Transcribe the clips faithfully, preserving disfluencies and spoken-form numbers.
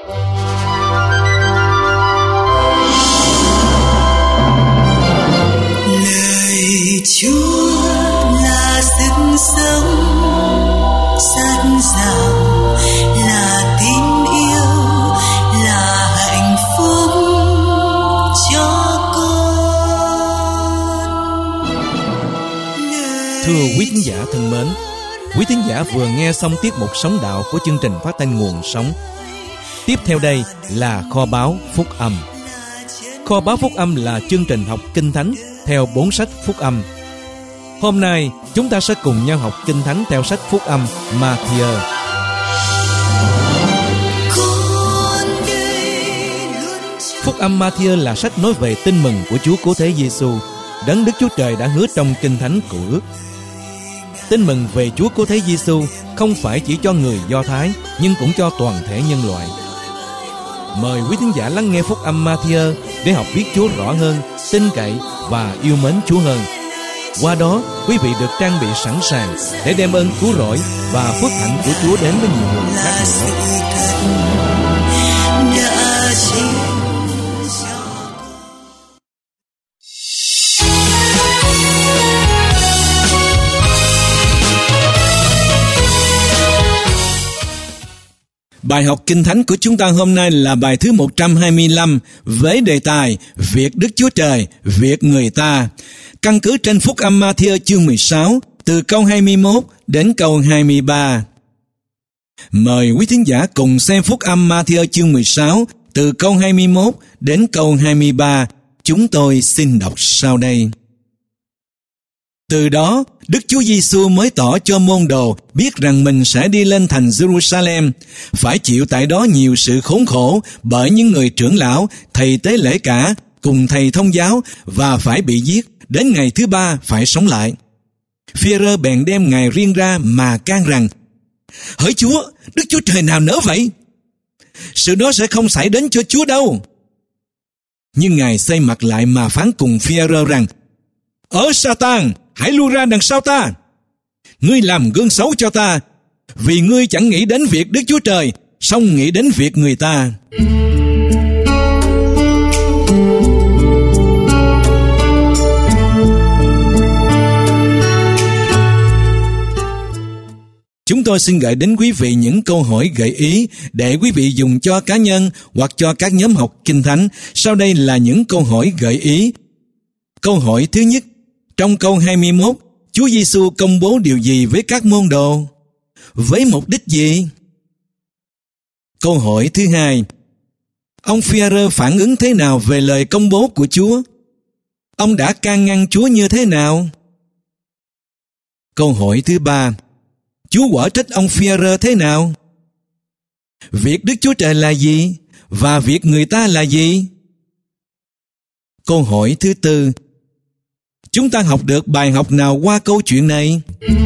Lời Chúa là sức sống, sẵn sàng là tin yêu, là hạnh phúc cho con. Thưa quý thính giả thân mến, quý thính giả vừa nghe xong tiết mục Sống Đạo của chương trình phát thanh Nguồn Sống. Tiếp theo đây là Kho báu Phúc Âm. Kho báu Phúc Âm là chương trình học Kinh Thánh theo bốn sách Phúc Âm. Hôm nay chúng ta sẽ cùng nhau học Kinh Thánh theo sách Phúc Âm Ma-thi-ơ. Phúc Âm Ma-thi-ơ là sách nói về tin mừng của Chúa Cứu Thế Giêsu, đấng Đức Chúa Trời đã hứa trong Kinh Thánh Cựu Ước. Tin mừng về Chúa Cứu Thế Giêsu không phải chỉ cho người Do Thái, nhưng cũng cho toàn thể nhân loại. Mời quý thính giả lắng nghe Phúc Âm Ma-thi-ơ để học biết Chúa rõ hơn, tin cậy và yêu mến Chúa hơn. Qua đó, quý vị được trang bị sẵn sàng để đem ơn cứu rỗi và phước hạnh của Chúa đến với nhiều người khác nữa. Bài học Kinh Thánh của chúng ta hôm nay là bài thứ một trăm hai mươi lăm với đề tài Việc Đức Chúa Trời, Việc Người Ta, căn cứ trên Phúc Âm Ma-thi-ơ chương mười sáu từ câu hai mươi mốt đến câu hai mươi ba. Mời quý thính giả cùng xem Phúc Âm Ma-thi-ơ chương mười sáu từ câu hai mươi mốt đến câu hai mươi ba. Chúng tôi xin đọc sau đây. Từ đó, Đức Chúa Giêsu mới tỏ cho môn đồ biết rằng mình sẽ đi lên thành Jerusalem, phải chịu tại đó nhiều sự khốn khổ bởi những người trưởng lão, thầy tế lễ cả, cùng thầy thông giáo, và phải bị giết, đến ngày thứ ba phải sống lại. Phi-e-rơ bèn đem Ngài riêng ra mà can rằng: Hỡi Chúa, Đức Chúa Trời nào nỡ vậy? Sự đó sẽ không xảy đến cho Chúa đâu. Nhưng Ngài xoay mặt lại mà phán cùng Phi-e-rơ rằng: Ở Sa-tan, hãy lui ra đằng sau ta. Ngươi làm gương xấu cho ta, vì ngươi chẳng nghĩ đến việc Đức Chúa Trời, song nghĩ đến việc người ta. Chúng tôi xin gửi đến quý vị những câu hỏi gợi ý để quý vị dùng cho cá nhân hoặc cho các nhóm học Kinh Thánh. Sau đây là những câu hỏi gợi ý. Câu hỏi thứ nhất, trong câu hai mươi mốt, Chúa Giêsu công bố điều gì với các môn đồ? Với mục đích gì? Câu hỏi thứ hai, ông Phi-e-rơ phản ứng thế nào về lời công bố của Chúa? Ông đã can ngăn Chúa như thế nào? Câu hỏi thứ ba, Chúa quở trách ông Phi-e-rơ thế nào? Việc Đức Chúa Trời là gì? Và việc người ta là gì? Câu hỏi thứ tư, chúng ta học được bài học nào qua câu chuyện này?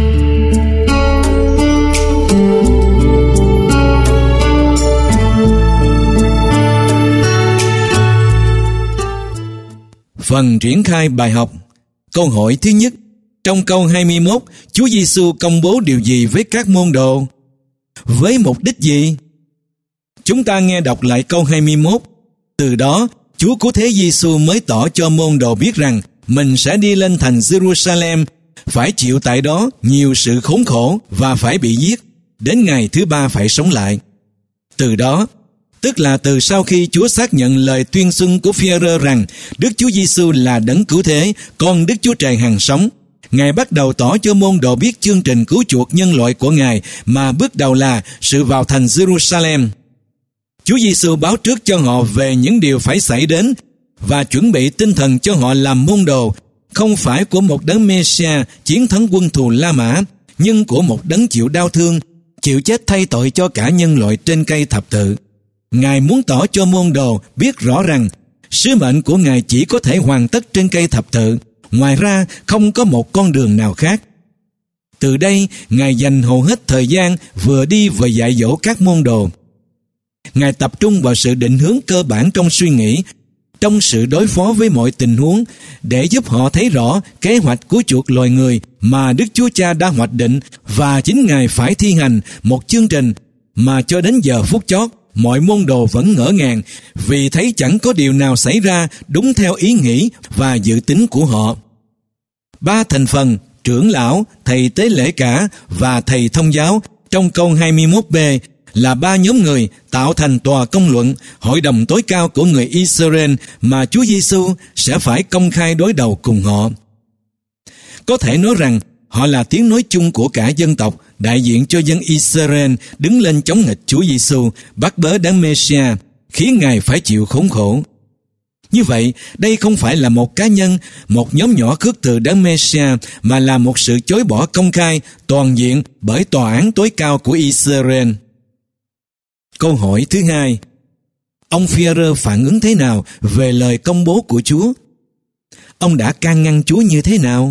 Phần triển khai bài học. Câu hỏi thứ nhất, trong câu hai mươi mốt, Chúa Giêsu công bố điều gì với các môn đồ? Với mục đích gì? Chúng ta nghe đọc lại câu hai mươi mốt. Từ đó, Chúa Cứu Thế Giêsu mới tỏ cho môn đồ biết rằng mình sẽ đi lên thành Jerusalem, phải chịu tại đó nhiều sự khốn khổ và phải bị giết, đến ngày thứ ba phải sống lại. Từ đó, tức là từ sau khi Chúa xác nhận lời tuyên xưng của Phi-e-rơ rằng Đức Chúa Giêsu là đấng cứu thế, con Đức Chúa Trời hằng sống, Ngài bắt đầu tỏ cho môn đồ biết chương trình cứu chuộc nhân loại của Ngài, mà bước đầu là sự vào thành Jerusalem. Chúa Giêsu báo trước cho họ về những điều phải xảy đến và chuẩn bị tinh thần cho họ làm môn đồ, không phải của một đấng Mê-si-a chiến thắng quân thù La Mã, nhưng của một đấng chịu đau thương, chịu chết thay tội cho cả nhân loại trên cây thập tự. Ngài muốn tỏ cho môn đồ biết rõ rằng sứ mệnh của Ngài chỉ có thể hoàn tất trên cây thập tự, ngoài ra không có một con đường nào khác. Từ đây, Ngài dành hầu hết thời gian vừa đi vừa dạy dỗ các môn đồ. Ngài tập trung vào sự định hướng cơ bản trong suy nghĩ, trong sự đối phó với mọi tình huống, để giúp họ thấy rõ kế hoạch cứu chuộc loài người mà Đức Chúa Cha đã hoạch định, và chính Ngài phải thi hành một chương trình mà cho đến giờ phút chót mọi môn đồ vẫn ngỡ ngàng vì thấy chẳng có điều nào xảy ra đúng theo ý nghĩ và dự tính của họ. Ba thành phần, trưởng lão, thầy tế lễ cả và thầy thông giáo trong câu hai mươi mốt b là ba nhóm người tạo thành tòa công luận, hội đồng tối cao của người Israel mà Chúa Giêsu sẽ phải công khai đối đầu cùng họ. Có thể nói rằng họ là tiếng nói chung của cả dân tộc, đại diện cho dân Israel đứng lên chống nghịch Chúa Giêsu, bắt bớ Đấng Mê-si-a, khiến Ngài phải chịu khốn khổ. Như vậy, đây không phải là một cá nhân, một nhóm nhỏ khước từ Đấng Mê-si-a, mà là một sự chối bỏ công khai, toàn diện bởi tòa án tối cao của Israel. Câu hỏi thứ hai: ông Phi-e-rơ phản ứng thế nào về lời công bố của Chúa? Ông đã can ngăn Chúa như thế nào?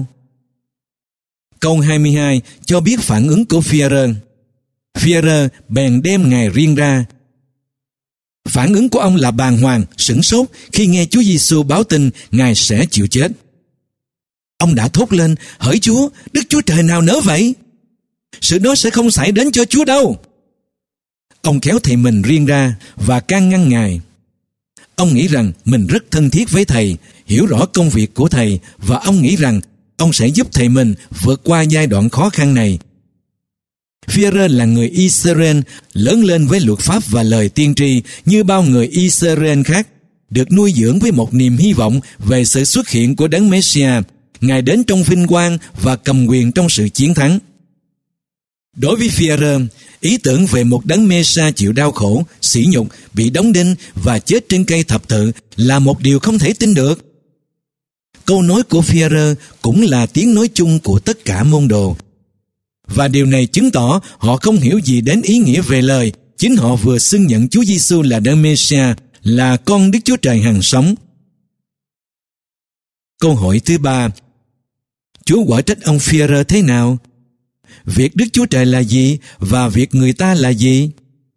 Câu hai mươi hai cho biết phản ứng của Phi-e-rơ. Phi-e-rơ bèn đem Ngài riêng ra. Phản ứng của ông là bàng hoàng, sửng sốt khi nghe Chúa Giêsu báo tin Ngài sẽ chịu chết. Ông đã thốt lên: hỡi Chúa, Đức Chúa Trời nào nỡ vậy? Sự đó sẽ không xảy đến cho Chúa đâu. Ông kéo thầy mình riêng ra và can ngăn Ngài. Ông nghĩ rằng mình rất thân thiết với thầy, hiểu rõ công việc của thầy, và ông nghĩ rằng ông sẽ giúp thầy mình vượt qua giai đoạn khó khăn này. Phi-e-rơ là người Israel, lớn lên với luật pháp và lời tiên tri như bao người Israel khác, được nuôi dưỡng với một niềm hy vọng về sự xuất hiện của Đấng Mê-si-a. Ngài đến trong vinh quang và cầm quyền trong sự chiến thắng. Đối với Phi-e-rơ, ý tưởng về một Đấng Mê-sa chịu đau khổ, sỉ nhục, bị đóng đinh và chết trên cây thập tự là một điều không thể tin được. Câu nói của Phi-e-rơ cũng là tiếng nói chung của tất cả môn đồ. Và điều này chứng tỏ họ không hiểu gì đến ý nghĩa về lời chính họ vừa xưng nhận Chúa Giêsu là Đấng Mê-sa, là con Đức Chúa Trời hằng sống. Câu hỏi thứ ba: Chúa quở trách ông Phi-e-rơ thế nào? Việc Đức Chúa Trời là gì và việc người ta là gì?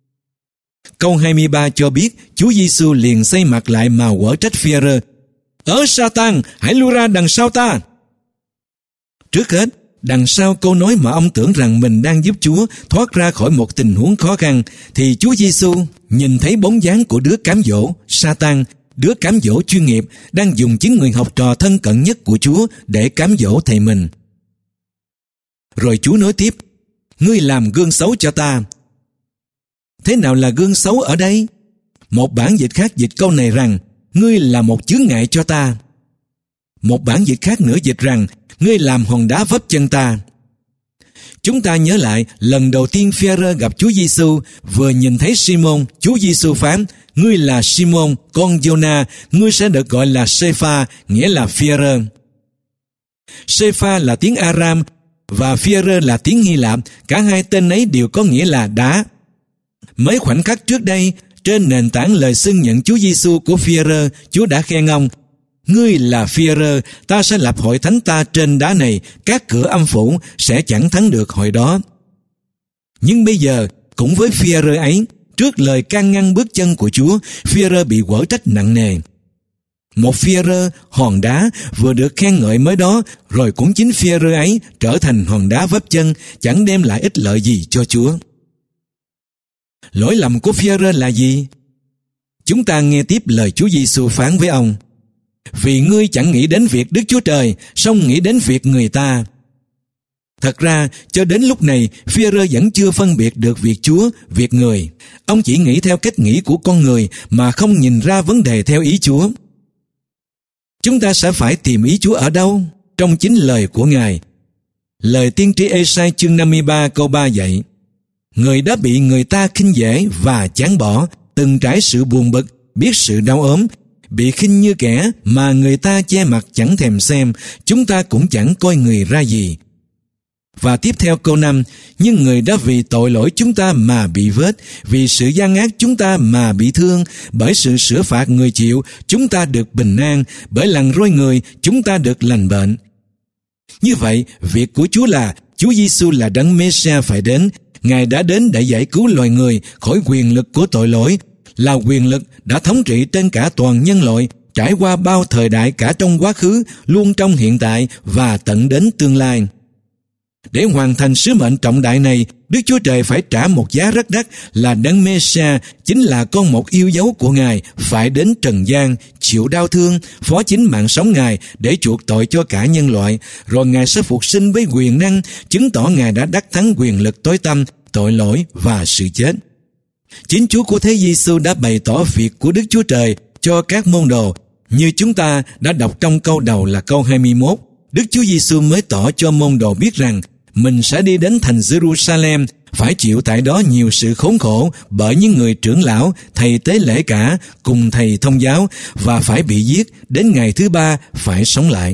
Câu hai mươi ba cho biết Chúa Giêsu liền xây mặt lại mà quở trách Phi-e-rơ: Ở Sa-tan, hãy lui ra đằng sau ta. Trước hết, đằng sau câu nói mà ông tưởng rằng mình đang giúp Chúa thoát ra khỏi một tình huống khó khăn, thì Chúa Giêsu nhìn thấy bóng dáng của đứa cám dỗ, Sa-tan, đứa cám dỗ chuyên nghiệp, đang dùng chính người học trò thân cận nhất của Chúa để cám dỗ thầy mình. Rồi Chúa nói tiếp: Ngươi làm gương xấu cho ta. Thế nào là gương xấu ở đây? Một bản dịch khác dịch câu này rằng: Ngươi là một chướng ngại cho ta. Một bản dịch khác nữa dịch rằng: Ngươi làm hòn đá vấp chân ta. Chúng ta nhớ lại lần đầu tiên Phi-e-rơ gặp Chúa Giêsu, vừa nhìn thấy Si-môn, Chúa Giêsu phán: Ngươi là Si-môn, con Giô-na, ngươi sẽ được gọi là Sê-pha, nghĩa là Phi-e-rơ. Sê-pha là tiếng Aram và Phi-e-rơ là tiếng Hy Lạp, cả hai tên ấy đều có nghĩa là đá. Mấy khoảnh khắc trước đây, trên nền tảng lời xưng nhận Chúa Giêsu của Phi-e-rơ, Chúa đã khen ông: Ngươi là Phi-e-rơ, ta sẽ lập hội thánh ta trên đá này, các cửa âm phủ sẽ chẳng thắng được hội đó. Nhưng bây giờ, cũng với Phi-e-rơ ấy, trước lời can ngăn bước chân của Chúa, Phi-e-rơ bị quở trách nặng nề. Một Phi-e-rơ, hòn đá, vừa được khen ngợi mới đó, rồi cũng chính Phi-e-rơ ấy trở thành hòn đá vấp chân, chẳng đem lại ích lợi gì cho Chúa. Lỗi lầm của Phi-e-rơ là gì? Chúng ta nghe tiếp lời Chúa Giêsu phán với ông: Vì ngươi chẳng nghĩ đến việc Đức Chúa Trời, song nghĩ đến việc người ta. Thật ra, cho đến lúc này, Phi-e-rơ vẫn chưa phân biệt được việc Chúa, việc người. Ông chỉ nghĩ theo cách nghĩ của con người mà không nhìn ra vấn đề theo ý Chúa. Chúng ta sẽ phải tìm ý Chúa ở đâu? Trong chính lời của Ngài. Lời tiên tri Ê-sai chương năm mươi ba câu ba dạy: Người đã bị người ta khinh dễ và chán bỏ, từng trải sự buồn bực, biết sự đau ốm, bị khinh như kẻ mà người ta che mặt chẳng thèm xem, chúng ta cũng chẳng coi người ra gì. Và tiếp theo câu năm: Nhưng người đã vì tội lỗi chúng ta mà bị vết, vì sự gian ác chúng ta mà bị thương, bởi sự sửa phạt người chịu, chúng ta được bình an, bởi lằn roi người, chúng ta được lành bệnh. Như vậy, việc của Chúa là Chúa Giêsu là Đấng Mê-sa phải đến. Ngài đã đến để giải cứu loài người khỏi quyền lực của tội lỗi, là quyền lực đã thống trị trên cả toàn nhân loại, trải qua bao thời đại cả trong quá khứ, luôn trong hiện tại và tận đến tương lai. Để hoàn thành sứ mệnh trọng đại này, Đức Chúa Trời phải trả một giá rất đắt là Đấng Mê-sa, chính là con một yêu dấu của Ngài, phải đến trần gian, chịu đau thương, phó chính mạng sống Ngài để chuộc tội cho cả nhân loại. Rồi Ngài sẽ phục sinh với quyền năng, chứng tỏ Ngài đã đắc thắng quyền lực tối tăm, tội lỗi và sự chết. Chính Chúa của thế Giêsu đã bày tỏ việc của Đức Chúa Trời cho các môn đồ. Như chúng ta đã đọc trong câu đầu là câu hai mươi mốt, Đức Chúa Giêsu mới tỏ cho môn đồ biết rằng mình sẽ đi đến thành Jerusalem, phải chịu tại đó nhiều sự khốn khổ bởi những người trưởng lão, thầy tế lễ cả, cùng thầy thông giáo, và phải bị giết, đến ngày thứ ba phải sống lại.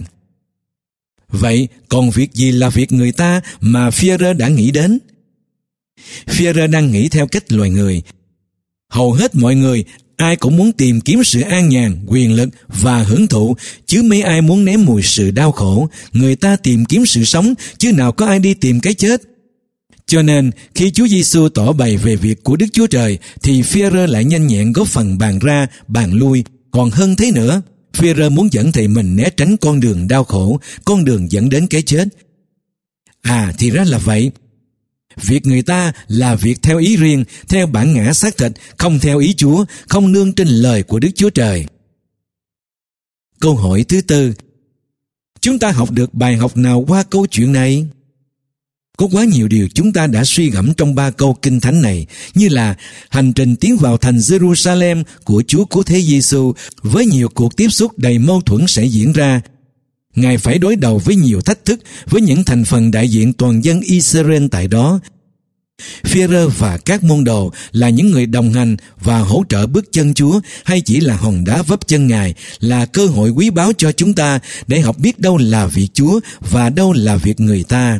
Vậy còn việc gì là việc người ta mà Phi-e-rơ đã nghĩ đến? Phi-e-rơ đang nghĩ theo cách loài người. Hầu hết mọi người, ai cũng muốn tìm kiếm sự an nhàn, quyền lực và hưởng thụ, chứ mấy ai muốn nếm mùi sự đau khổ. Người ta tìm kiếm sự sống, chứ nào có ai đi tìm cái chết. Cho nên, khi Chúa Giêsu tỏ bày về việc của Đức Chúa Trời, thì Phi-e-rơ lại nhanh nhẹn góp phần bàn ra, bàn lui. Còn hơn thế nữa, Phi-e-rơ muốn dẫn thầy mình né tránh con đường đau khổ, con đường dẫn đến cái chết. À, thì ra là vậy. Việc người ta là việc theo ý riêng, theo bản ngã xác thịt, không theo ý Chúa, không nương trên lời của Đức Chúa Trời. Câu hỏi thứ tư, chúng ta học được bài học nào qua câu chuyện này? Có quá nhiều điều chúng ta đã suy gẫm trong ba câu kinh thánh này, như là hành trình tiến vào thành Jerusalem của Chúa của thế Giêsu với nhiều cuộc tiếp xúc đầy mâu thuẫn sẽ diễn ra. Ngài phải đối đầu với nhiều thách thức với những thành phần đại diện toàn dân Israel tại đó. Phi-e-rơ và các môn đồ là những người đồng hành và hỗ trợ bước chân Chúa, hay chỉ là hòn đá vấp chân Ngài, là cơ hội quý báu cho chúng ta để học biết đâu là việc Chúa và đâu là việc người ta.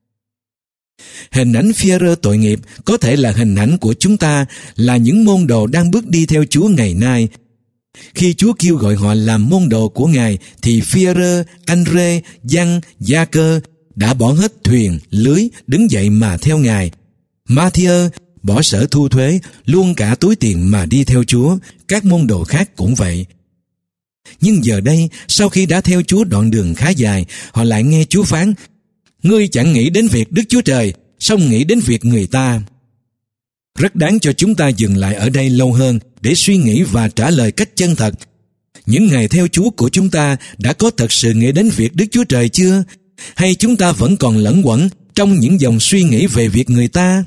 Hình ảnh Phi-e-rơ tội nghiệp có thể là hình ảnh của chúng ta, là những môn đồ đang bước đi theo Chúa ngày nay. Khi Chúa kêu gọi họ làm môn đồ của Ngài, thì Phi-e-rơ, An-rê, Giăng, Gia-cơ đã bỏ hết thuyền, lưới, đứng dậy mà theo Ngài. Ma-thi-ơ bỏ sở thu thuế, luôn cả túi tiền mà đi theo Chúa. Các môn đồ khác cũng vậy. Nhưng giờ đây, sau khi đã theo Chúa đoạn đường khá dài, họ lại nghe Chúa phán: ngươi chẳng nghĩ đến việc Đức Chúa Trời, song nghĩ đến việc người ta. Rất đáng cho chúng ta dừng lại ở đây lâu hơn để suy nghĩ và trả lời cách chân thật. Những ngày theo Chúa của chúng ta đã có thật sự nghĩ đến việc Đức Chúa Trời chưa? Hay chúng ta vẫn còn lẫn quẩn trong những dòng suy nghĩ về việc người ta?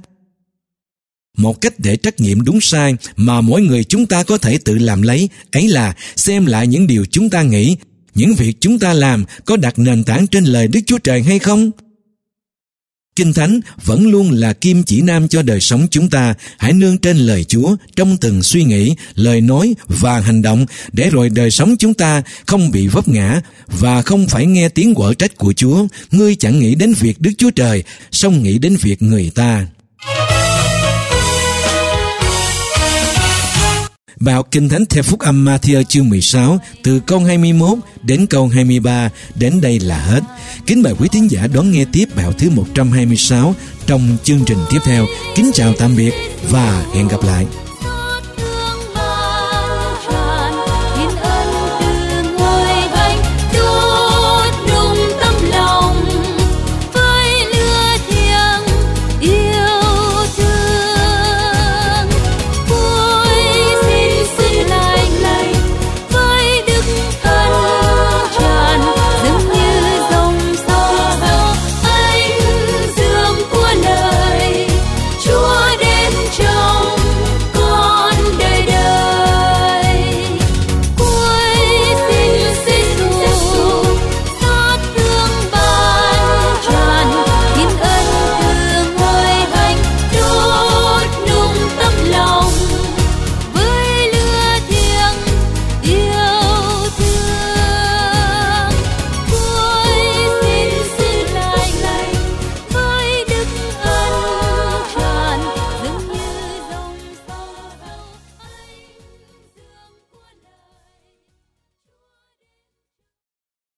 Một cách để trắc nghiệm đúng sai mà mỗi người chúng ta có thể tự làm lấy, ấy là xem lại những điều chúng ta nghĩ, những việc chúng ta làm có đặt nền tảng trên lời Đức Chúa Trời hay không? Kinh Thánh vẫn luôn là kim chỉ nam cho đời sống chúng ta. Hãy nương trên lời Chúa trong từng suy nghĩ, lời nói và hành động, để rồi đời sống chúng ta không bị vấp ngã và không phải nghe tiếng quở trách của Chúa: ngươi chẳng nghĩ đến việc Đức Chúa Trời, song nghĩ đến việc người ta. Bài học Kinh Thánh theo Phúc âm Ma-thi-ơ chương mười sáu, từ câu hai mươi mốt đến câu hai mươi ba, đến đây là hết. Kính mời quý thính giả đón nghe tiếp bài học thứ một trăm hai mươi sáu trong chương trình tiếp theo. Kính chào tạm biệt và hẹn gặp lại.